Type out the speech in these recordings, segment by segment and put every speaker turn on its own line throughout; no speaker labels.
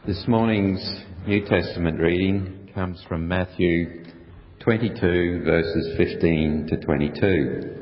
This morning's New Testament reading comes from Matthew 22 verses 15 to 22.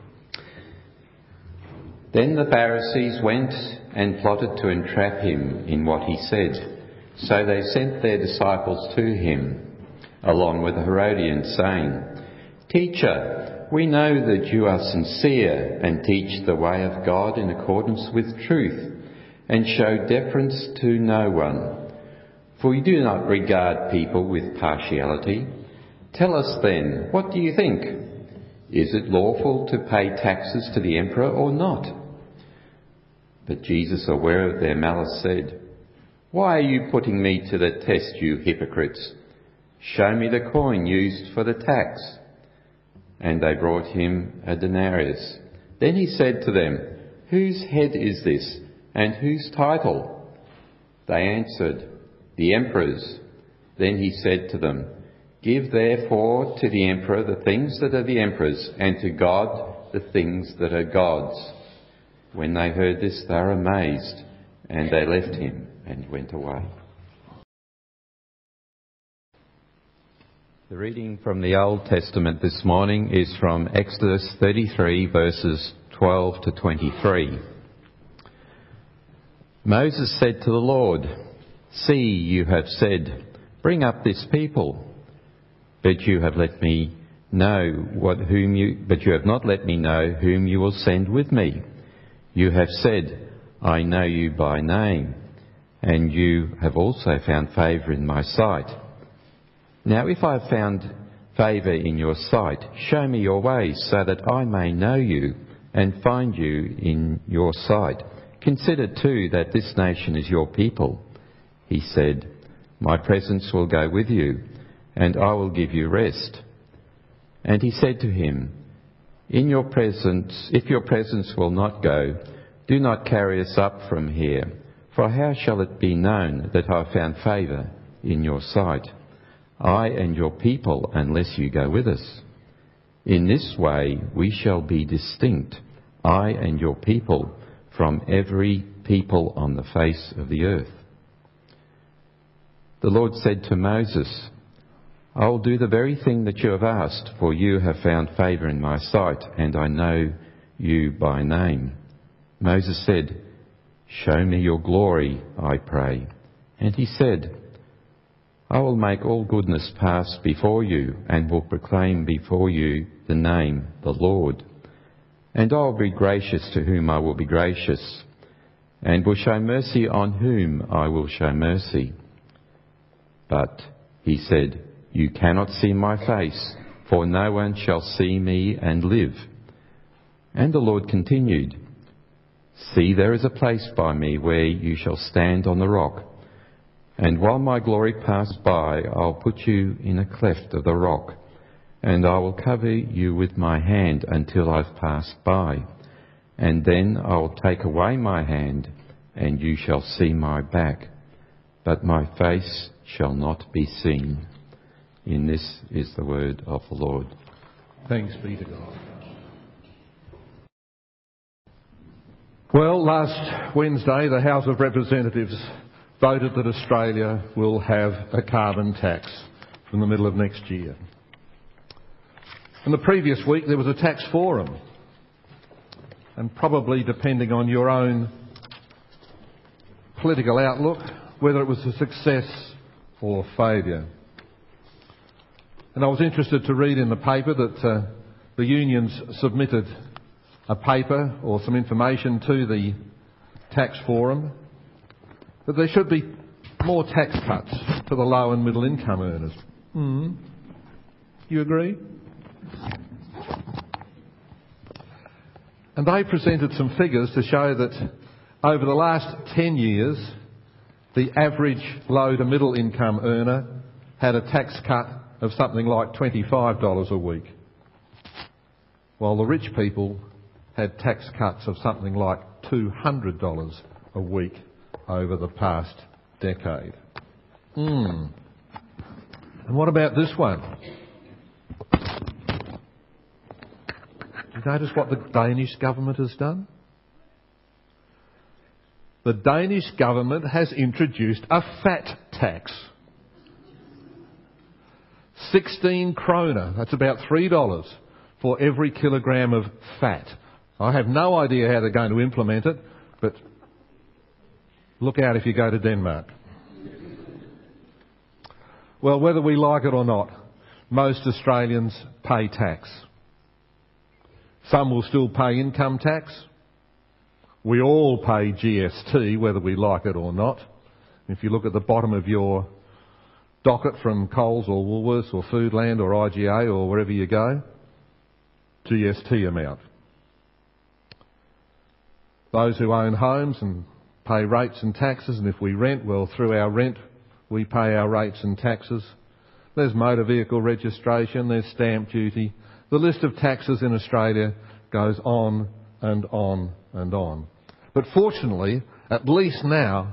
Then the Pharisees went and plotted to entrap him in what he said. So they sent their disciples to him, along with the Herodians, saying, "Teacher, we know that you are sincere and teach the way of God in accordance with truth, and show deference to no one. For you do not regard people with partiality. Tell us then, what do you think? Is it lawful to pay taxes to the emperor or not?" But Jesus, aware of their malice, said, "Why are you putting me to the test, you hypocrites? Show me the coin used for the tax." And they brought him a denarius. Then he said to them, "Whose head is this, and whose title?" They answered, "The emperor's." Then he said to them, "Give therefore to the emperor the things that are the emperor's, and to God the things that are God's." When they heard this, they were amazed, and they left him and went away. The reading from the Old Testament this morning is from Exodus 33 verses 12 to 23. Moses said to the Lord, "See, you have said, 'Bring up this people,' but you have not let me know whom you will send with me. You have said, 'I know you by name,' and you have also found favour in my sight. Now if I have found favour in your sight, show me your ways, so that I may know you and find you in your sight. Consider too that this nation is your people." He said, "My presence will go with you, and I will give you rest." And he said to him, if your presence will not go, do not carry us up from here, for how shall it be known that I found favour in your sight, I and your people, unless you go with us? In this way we shall be distinct, I and your people, from every people on the face of the earth. The Lord said to Moses, "I will do the very thing that you have asked, for you have found favour in my sight, and I know you by name." Moses said, "Show me your glory, I pray." And he said, "I will make all goodness pass before you, and will proclaim before you the name, the Lord. And I will be gracious to whom I will be gracious, and will show mercy on whom I will show mercy." But he said, "You cannot see my face, for no one shall see me and live." And the Lord continued, "See, there is a place by me where you shall stand on the rock. And while my glory passes by, I'll put you in a cleft of the rock, and I will cover you with my hand until I've passed by. And then I will take away my hand, and you shall see my back, but my face shall not be seen." In this is the word of the Lord.
Thanks be to God. Well, last Wednesday, the House of Representatives voted that Australia will have a carbon tax from the middle of next year. And the previous week there was a tax forum. And probably depending on your own political outlook, whether it was a success or failure. And I was interested to read in the paper that the unions submitted a paper or some information to the tax forum that there should be more tax cuts for the low and middle income earners. You agree? And they presented some figures to show that over the last 10 years, the average low to middle income earner had a tax cut of something like $25 a week, while the rich people had tax cuts of something like $200 a week over the past decade. And what about this one? Do you notice what the Danish government has done? the Danish government has introduced a fat tax. 16 kroner, that's about $3 for every kilogram of fat. I have no idea how they're going to implement it, but look out if you go to Denmark. Well, whether we like it or not, most Australians pay tax. Some will still pay income tax. We all pay GST, whether we like it or not. If you look at the bottom of your docket from Coles or Woolworths or Foodland or IGA or wherever you go, GST amount. Those who own homes and pay rates and taxes, and if we rent, well, through our rent we pay our rates and taxes. There's motor vehicle registration, there's stamp duty. The list of taxes in Australia goes on and on and on. But fortunately, at least now,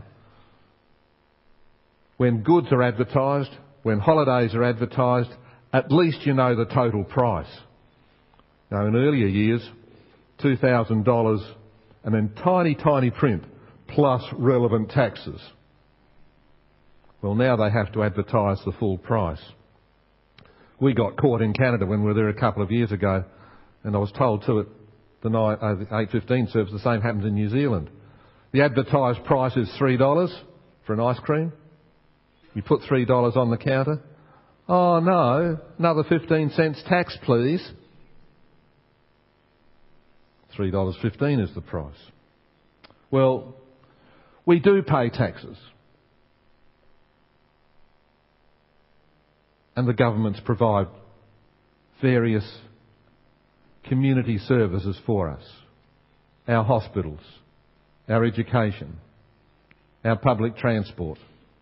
when goods are advertised, when holidays are advertised, at least you know the total price. Now, in earlier years, $2,000 and then tiny, tiny print, plus relevant taxes. Well, now they have to advertise the full price. We got caught in Canada when we were there a couple of years ago, and I was told too at the 8:15 service the same happens in New Zealand. The advertised price is $3 for an ice cream. You put $3 on the counter. Oh no, another 15 cents tax please. $3.15 is the price. Well, we do pay taxes. And the governments provide various community services for us. Our hospitals, our education, our public transport.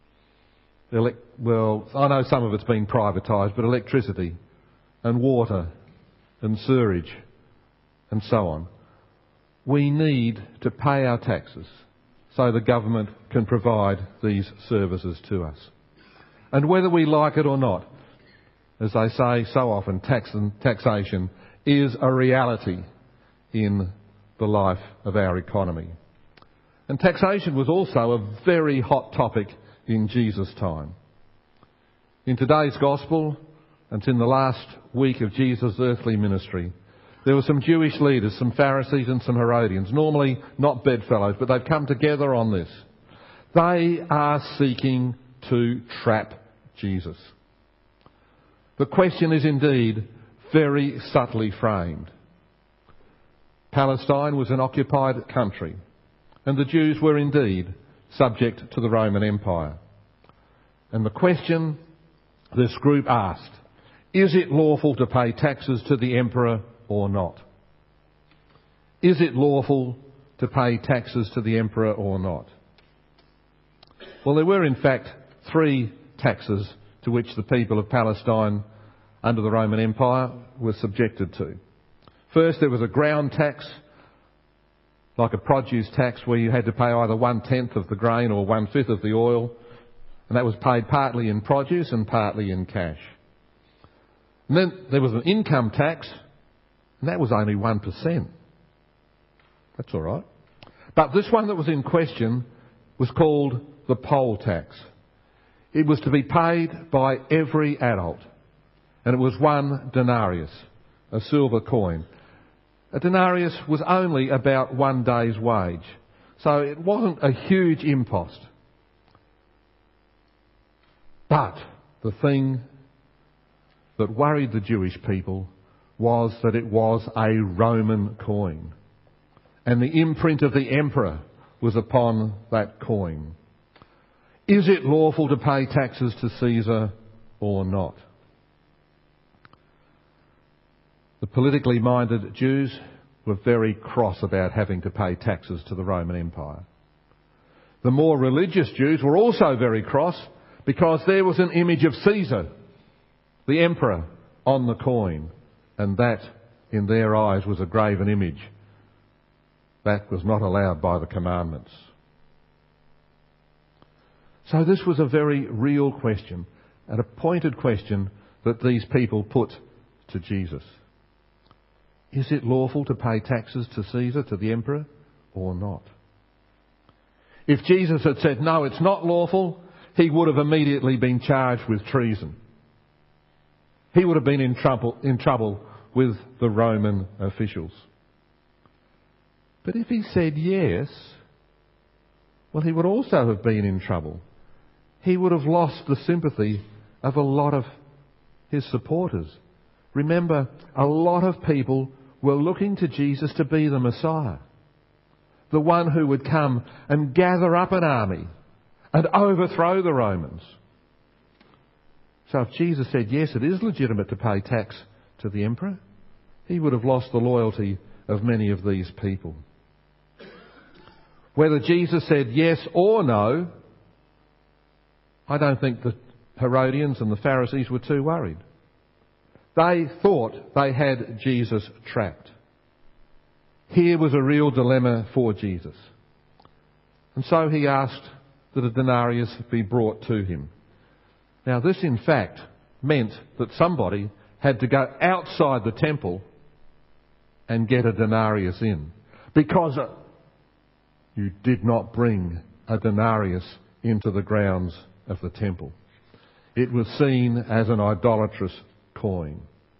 Well, I know some of it's been privatised, but electricity and water and sewerage and so on. We need to pay our taxes so the government can provide these services to us. And whether we like it or not, as I say so often, taxation is a reality in the life of our economy. And taxation was also a very hot topic in Jesus' time. In today's Gospel, and it's in the last week of Jesus' earthly ministry, there were some Jewish leaders, some Pharisees and some Herodians, normally not bedfellows, but they've come together on this. They are seeking to trap Jesus. The question is indeed very subtly framed. Palestine was an occupied country, and the Jews were indeed subject to the Roman Empire. And the question this group asked, is it lawful to pay taxes to the emperor or not? Is it lawful to pay taxes to the emperor or not? Well, there were in fact 3 taxes to which the people of Palestine under the Roman Empire were subjected to. First, there was a ground tax, like a produce tax, where you had to pay either 1/10 of the grain or 1/5 of the oil, and that was paid partly in produce and partly in cash. And then there was an income tax, and that was only 1%. That's all right. But this one that was in question was called the poll tax. It was to be paid by every adult, and it was 1 denarius, a silver coin. A denarius was only about 1 day's wage, so it wasn't a huge impost. But the thing that worried the Jewish people was that it was a Roman coin, and the imprint of the emperor was upon that coin. Is it lawful to pay taxes to Caesar or not? The politically minded Jews were very cross about having to pay taxes to the Roman Empire. The more religious Jews were also very cross because there was an image of Caesar, the emperor, on the coin, and that, in their eyes, was a graven image. That was not allowed by the commandments. So this was a very real question, and a pointed question that these people put to Jesus. Is it lawful to pay taxes to Caesar, to the emperor, or not? If Jesus had said, no, it's not lawful, he would have immediately been charged with treason. He would have been in trouble with the Roman officials. But if he said yes, well, he would also have been in trouble. He would have lost the sympathy of a lot of his supporters. Remember, a lot of people were looking to Jesus to be the Messiah, the one who would come and gather up an army and overthrow the Romans. So if Jesus said, yes, it is legitimate to pay tax to the emperor, he would have lost the loyalty of many of these people. Whether Jesus said yes or no, I don't think the Herodians and the Pharisees were too worried. They thought they had Jesus trapped. Here was a real dilemma for Jesus. And so he asked that a denarius be brought to him. Now this in fact meant that somebody had to go outside the temple and get a denarius in, because you did not bring a denarius into the grounds of the temple. It was seen as an idolatrous coin.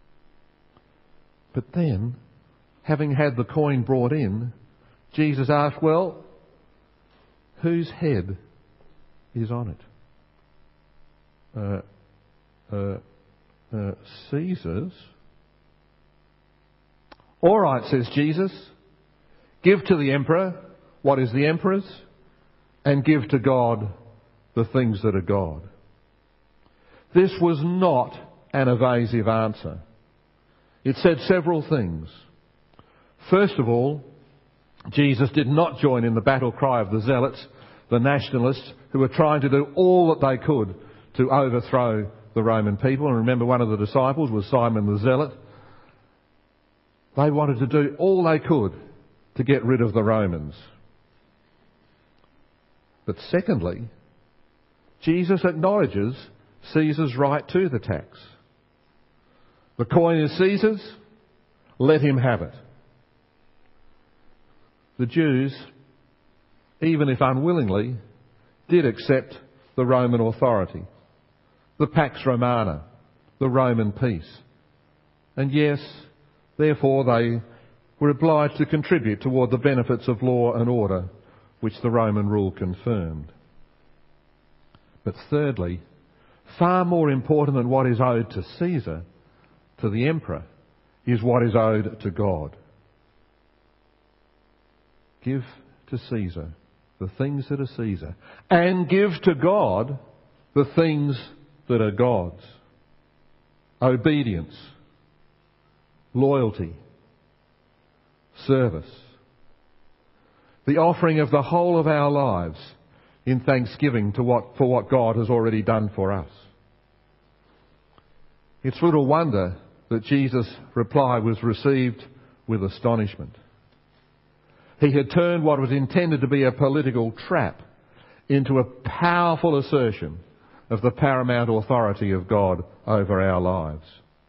But then, having had the coin brought in, Jesus asked, well, whose head is on it? Caesar's. All right, says Jesus, give to the emperor what is the emperor's, and give to God the things that are God. This was not an evasive answer. It said several things. First of all, Jesus did not join in the battle cry of the zealots, the nationalists, who were trying to do all that they could to overthrow the Roman people. And remember, one of the disciples was Simon the Zealot. They wanted to do all they could to get rid of the Romans. But secondly, Jesus acknowledges Caesar's right to the tax. The coin is Caesar's, let him have it. The Jews, even if unwillingly, did accept the Roman authority, the Pax Romana, the Roman peace. And yes, therefore they were obliged to contribute toward the benefits of law and order which the Roman rule confirmed. But thirdly, far more important than what is owed to Caesar, to the emperor, is what is owed to God. Give to Caesar the things that are Caesar, and give to God the things that are God's. Obedience, loyalty, service. The offering of the whole of our lives in thanksgiving for what God has already done for us. It's little wonder that Jesus' reply was received with astonishment. He had turned what was intended to be a political trap into a powerful assertion of the paramount authority of God over our lives.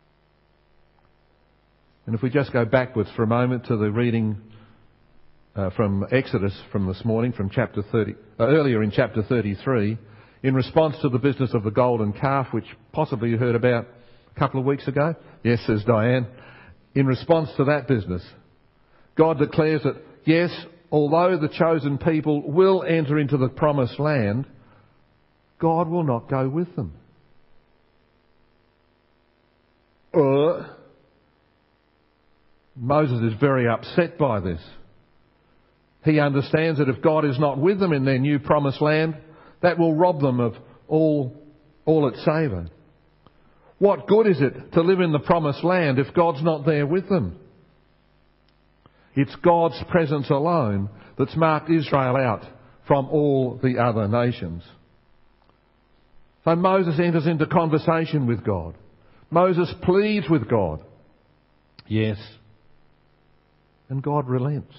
And if we just go backwards for a moment to the reading from Exodus from this morning, from chapter 30, earlier in chapter 33, in response to the business of the golden calf, which possibly you heard about a couple of weeks ago. Yes, says Diane. In response to that business, God declares that, yes, although the chosen people will enter into the promised land, God will not go with them. Moses is very upset by this. He understands that if God is not with them in their new promised land, that will rob them of all its savour. What good is it to live in the promised land if God's not there with them? It's God's presence alone that's marked Israel out from all the other nations. So Moses enters into conversation with God. Moses pleads with God. Yes. And God relents.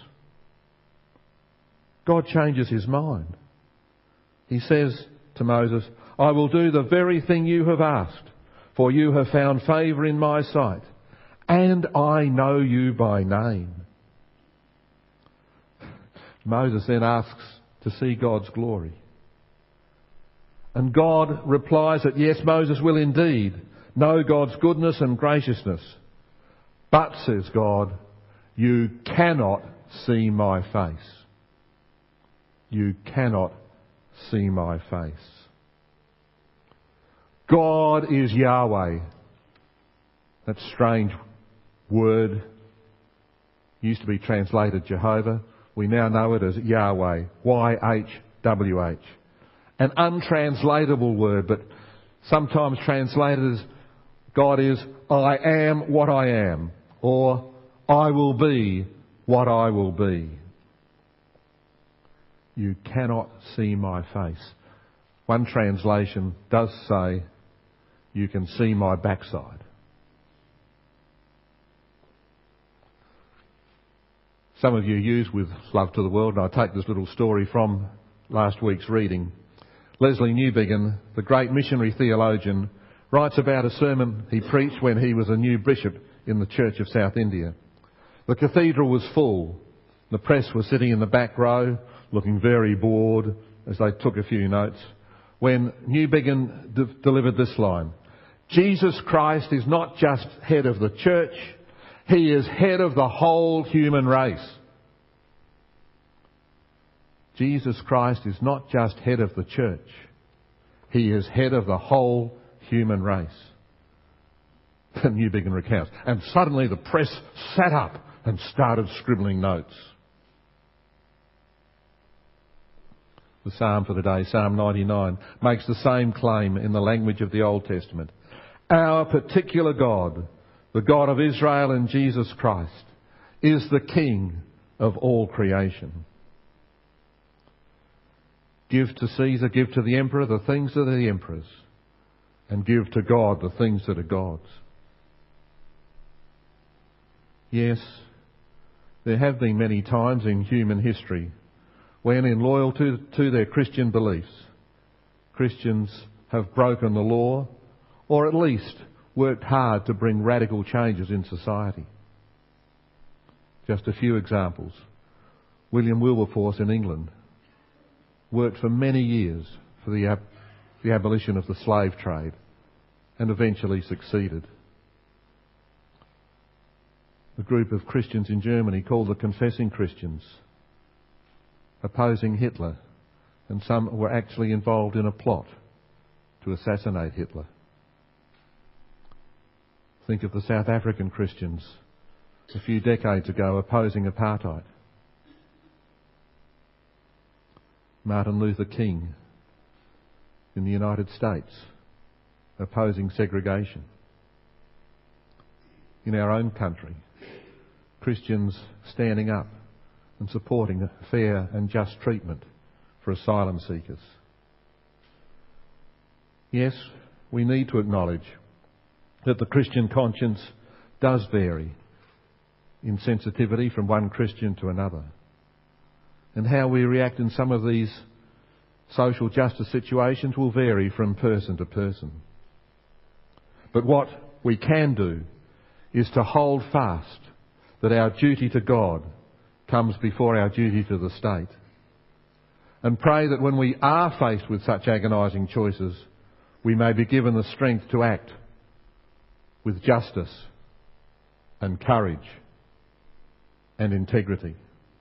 God changes his mind. He says to Moses, I will do the very thing you have asked, for you have found favour in my sight, and I know you by name. Moses then asks to see God's glory. And God replies that yes, Moses will indeed know God's goodness and graciousness. But, says God, you cannot see my face. You cannot see my face. God is Yahweh. That strange word used to be translated Jehovah. We now know it as Yahweh. Y-H-W-H. An untranslatable word, but sometimes translated as God is I am what I am, or I will be what I will be. You cannot see my face. One translation does say, you can see my backside. Some of you use with Love to the World, and I take this little story from last week's reading. Leslie Newbigin, the great missionary theologian, writes about a sermon he preached when he was a new bishop in the Church of South India. The cathedral was full. The press was sitting in the back row, looking very bored as they took a few notes, when Newbigin delivered this line: Jesus Christ is not just head of the church, he is head of the whole human race. Jesus Christ is not just head of the church, he is head of the whole human race. And Newbigin recounts. And suddenly the press sat up and started scribbling notes. The psalm for the day, Psalm 99, makes the same claim in the language of the Old Testament. Our particular God, the God of Israel and Jesus Christ, is the King of all creation. Give to Caesar, give to the emperor the things that are the emperor's, and give to God the things that are God's. Yes, there have been many times in human history when, in loyalty to their Christian beliefs, Christians have broken the law, or at least worked hard to bring radical changes in society. Just a few examples. William Wilberforce in England worked for many years for the abolition of the slave trade and eventually succeeded. A group of Christians in Germany called the Confessing Christians, opposing Hitler, and some were actually involved in a plot to assassinate Hitler. Think of the South African Christians a few decades ago opposing apartheid. Martin Luther King in the United States opposing segregation. In our own country, Christians standing up and supporting fair and just treatment for asylum seekers. Yes, we need to acknowledge that the Christian conscience does vary in sensitivity from one Christian to another, and how we react in some of these social justice situations will vary from person to person. But what we can do is to hold fast that our duty to God comes before our duty to the state, and pray that when we are faced with such agonising choices, we may be given the strength to act with justice and courage and integrity.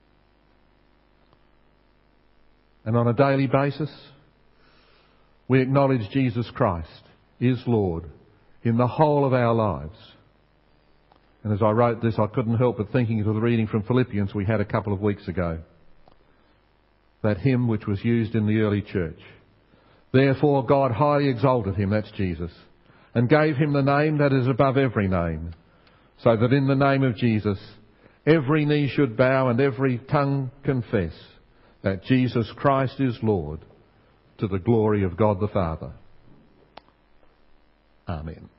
And on a daily basis, we acknowledge Jesus Christ is Lord in the whole of our lives. And as I wrote this, I couldn't help but thinking of the reading from Philippians we had a couple of weeks ago. That hymn which was used in the early church. Therefore God highly exalted him, that's Jesus, and gave him the name that is above every name, so that in the name of Jesus every knee should bow and every tongue confess that Jesus Christ is Lord, to the glory of God the Father. Amen.